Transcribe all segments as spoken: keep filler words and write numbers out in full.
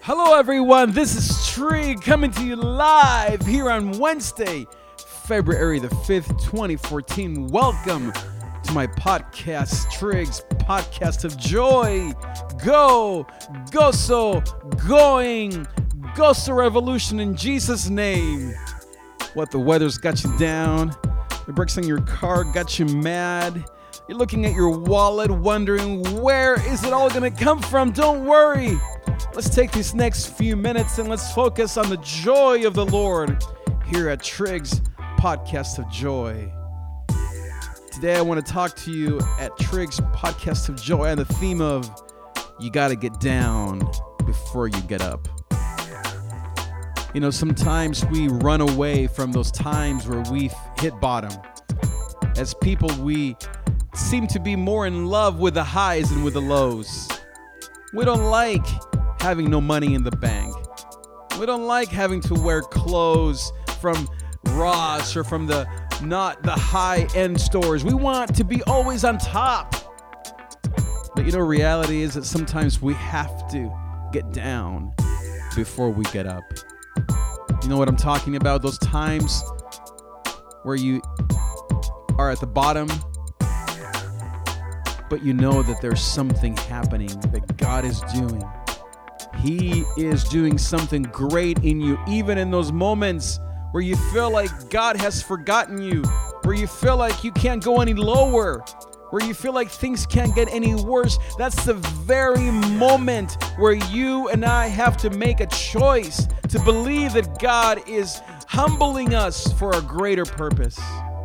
Hello everyone, this is Trig coming to you live here on Wednesday, February the fifth, twenty fourteen. Welcome to my podcast, Trig's Podcast of Joy. Go, gozo, going, gozo revolution in Jesus' name. What, the weather's got you down? The brakes on your car got you mad? You're looking at your wallet wondering, where is it all gonna come from? Don't worry. Let's take these next few minutes and let's focus on the joy of the Lord here at Trig's Podcast of Joy. Today I want to talk to you at Trig's Podcast of Joy and the theme of you got to get down before you get up. You know, sometimes we run away from those times where we've hit bottom. As people, we seem to be more in love with the highs than with the lows. We don't like having no money in the bank. We don't like having to wear clothes from Ross or from the not the high-end stores. We want to be always on top. But you know, reality is that sometimes we have to get down before we get up. You know what I'm talking about? Those times where you are at the bottom, but you know that there's something happening that God is doing. He is doing something great in you, even in those moments where you feel like God has forgotten you, where you feel like you can't go any lower, where you feel like things can't get any worse. That's the very moment where you and I have to make a choice to believe that God is humbling us for a greater purpose.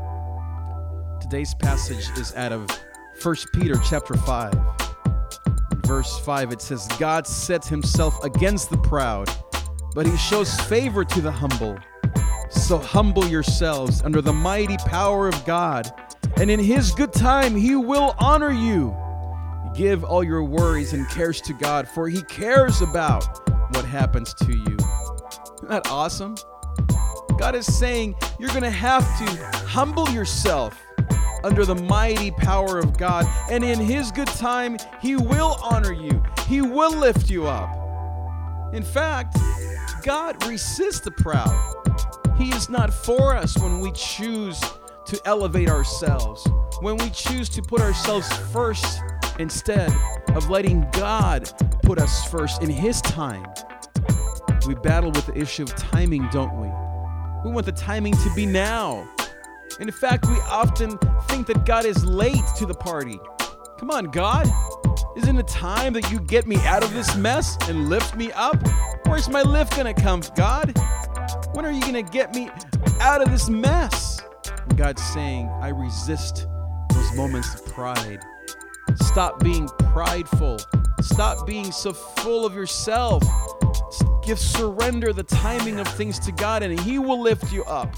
Today's passage is out of First Peter chapter five. Verse five, it says, God sets himself against the proud, but he shows favor to the humble. So humble yourselves under the mighty power of God, and in his good time he will honor you. Give all your worries and cares to God, for he cares about what happens to you. Isn't that awesome? God is saying you're going to have to humble yourself under the mighty power of God, and in his good time, he will honor you. He will lift you up. In fact, God resists the proud. He is not for us when we choose to elevate ourselves, when we choose to put ourselves first instead of letting God put us first in his time. We battle with the issue of timing, don't we? We want the timing to be now. In fact, we often think that God is late to the party. Come on, God. Isn't it time that you get me out of this mess and lift me up? Where's my lift going to come, God? When are you going to get me out of this mess? And God's saying, I resist those moments of pride. Stop being prideful. Stop being so full of yourself. Give surrender the timing of things to God, and he will lift you up.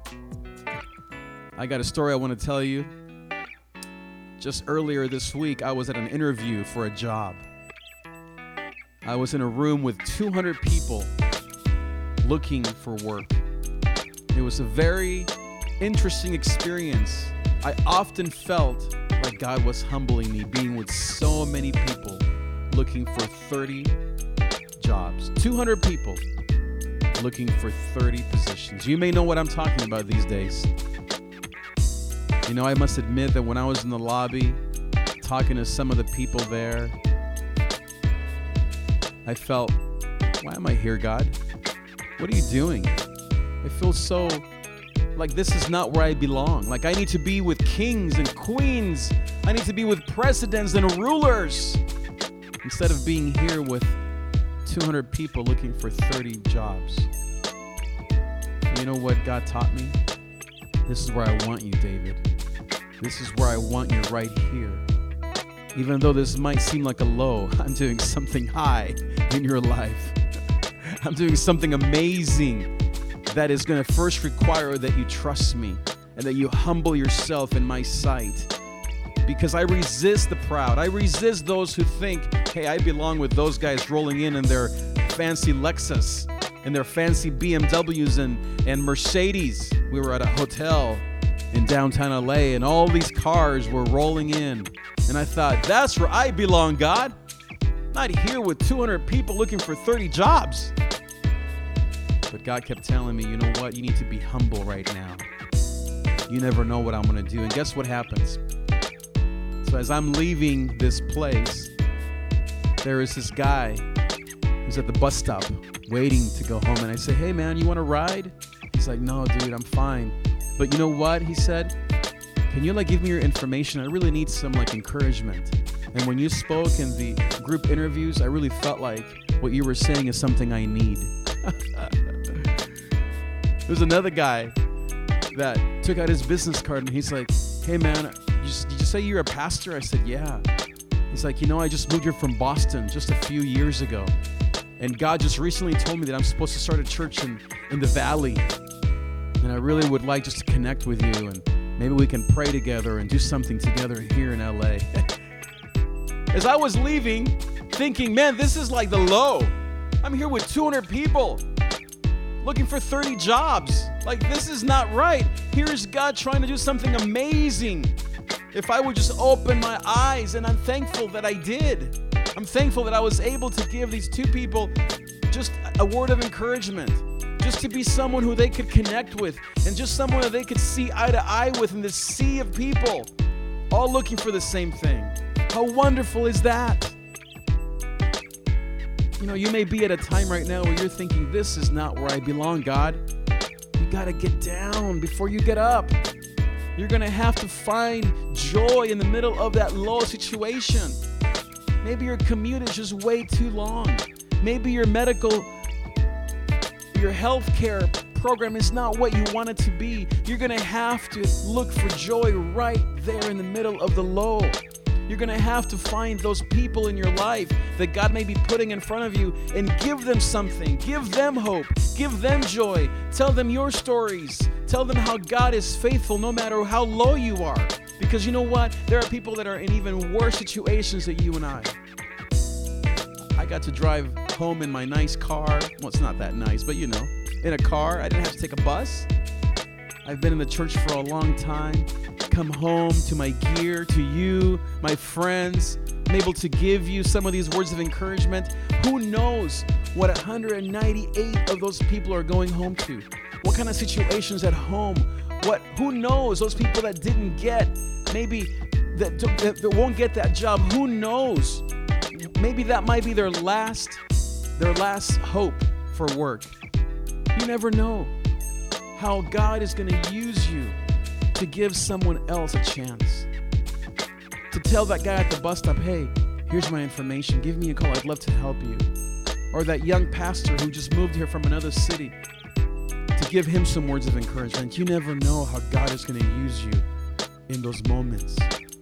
I got a story I want to tell you. Just earlier this week, I was at an interview for a job. I was in a room with two hundred people looking for work. It was a very interesting experience. I often felt like God was humbling me, being with so many people looking for thirty jobs. two hundred people looking for thirty positions. You may know what I'm talking about these days. You know, I must admit that when I was in the lobby talking to some of the people there, I felt, why am I here, God? What are you doing? I feel so like this is not where I belong. Like I need to be with kings and queens. I need to be with presidents and rulers instead of being here with two hundred people looking for thirty jobs. You know what God taught me? This is where I want you, David. This is where I want you, right here. Even though this might seem like a low, I'm doing something high in your life. I'm doing something amazing that is going to first require that you trust me and that you humble yourself in my sight. Because I resist the proud. I resist those who think, hey, I belong with those guys rolling in in their fancy Lexus and their fancy B M Ws and, and Mercedes. We were at a hotel in downtown L A and all these cars were rolling in. And I thought, that's where I belong, God. Not here with two hundred people looking for thirty jobs. But God kept telling me, you know what? You need to be humble right now. You never know what I'm going to do. And guess what happens? So as I'm leaving this place, there is this guy who's at the bus stop waiting to go home. And I say, hey, man, you want to ride? He's like, no, dude, I'm fine. But you know what? He said, can you like give me your information? I really need some like encouragement. And when you spoke in the group interviews, I really felt like what you were saying is something I need. There's another guy that took out his business card and he's like, hey man, you just, did you say you're a pastor? I said, yeah. He's like, you know, I just moved here from Boston just a few years ago. And God just recently told me that I'm supposed to start a church in, in the Valley. And I really would like just to connect with you and maybe we can pray together and do something together here in L A. As I was leaving, thinking, man, this is like the low. I'm here with two hundred people looking for thirty jobs. Like, this is not right. Here's God trying to do something amazing. If I would just open my eyes, and I'm thankful that I did. I'm thankful that I was able to give these two people just a word of encouragement, just to be someone who they could connect with, and just someone that they could see eye to eye with in this sea of people, all looking for the same thing. How wonderful is that? You know, you may be at a time right now where you're thinking, this is not where I belong, God. You got to get down before you get up. You're going to have to find joy in the middle of that low situation. Maybe your commute is just way too long. Maybe your medical, your healthcare program is not what you want it to be. You're going to have to look for joy right there in the middle of the low. You're going to have to find those people in your life that God may be putting in front of you and give them something. Give them hope. Give them joy. Tell them your stories. Tell them how God is faithful no matter how low you are. Because you know what? There are people that are in even worse situations than you and I. I got to drive home in my nice car. Well, it's not that nice, but you know, in a car. I didn't have to take a bus. I've been in the church for a long time. Come home to my gear, to you, my friends. I'm able to give you some of these words of encouragement. Who knows what one hundred ninety-eight of those people are going home to? What kind of situations at home? What? Who knows those people that didn't get, maybe that, that, that won't get that job? Who knows? Maybe that might be their last, their last hope for work. You never know how God is going to use you to give someone else a chance. To tell that guy at the bus stop, hey, here's my information. Give me a call. I'd love to help you. Or that young pastor who just moved here from another city, to give him some words of encouragement. You never know how God is going to use you in those moments.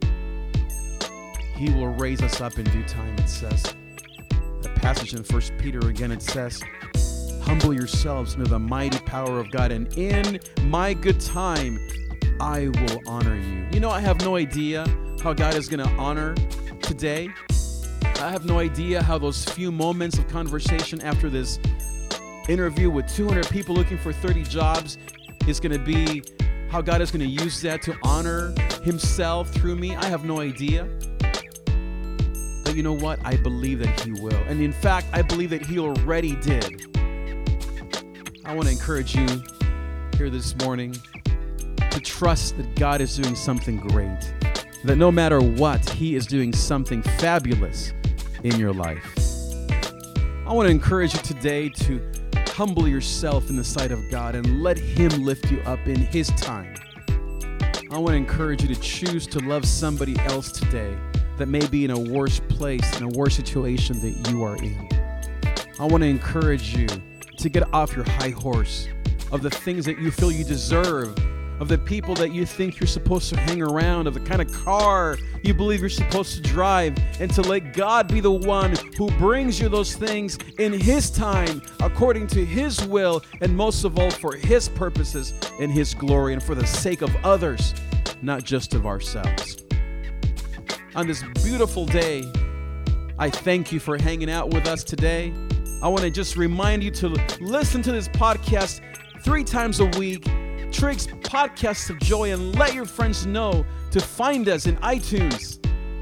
He will raise us up in due time, it says. The passage in First Peter again, it says, humble yourselves under the mighty power of God, and in my good time, I will honor you. You know, I have no idea how God is going to honor today. I have no idea how those few moments of conversation after this interview with two hundred people looking for thirty jobs is going to be, how God is going to use that to honor himself through me. I have no idea. But you know what? I believe that he will. And in fact, I believe that he already did. I want to encourage you here this morning to trust that God is doing something great. That no matter what, he is doing something fabulous in your life. I want to encourage you today to humble yourself in the sight of God and let him lift you up in his time. I want to encourage you to choose to love somebody else today that may be in a worse place, in a worse situation that you are in. I want to encourage you to get off your high horse of the things that you feel you deserve, of the people that you think you're supposed to hang around, of the kind of car you believe you're supposed to drive, and to let God be the one who brings you those things in his time, according to his will, and most of all for his purposes and his glory, and for the sake of others, not just of ourselves. On this beautiful day, I thank you for hanging out with us today. I want to just remind you to listen to this podcast three times a week, Trig's Podcasts of Joy, and let your friends know to find us in iTunes.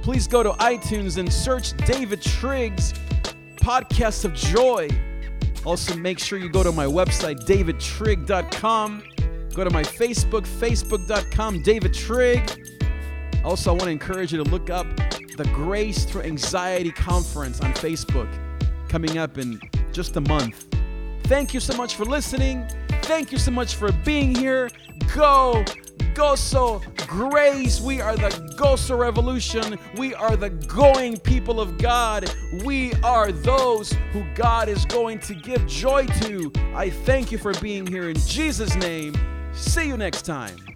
please go to iTunes and search David Triggs Podcast of Joy. Also, make sure you go to my website, david trigg dot com. Go to my Facebook, facebook dot com, David Trigg. Also, I want to encourage you to look up the Grace Through Anxiety Conference on Facebook, coming up in just a month. Thank you so much for listening. Thank you so much for being here. Go, Gozo, Grace. We are the Gozo Revolution. We are the going people of God. We are those who God is going to give joy to. I thank you for being here in Jesus' name. See you next time.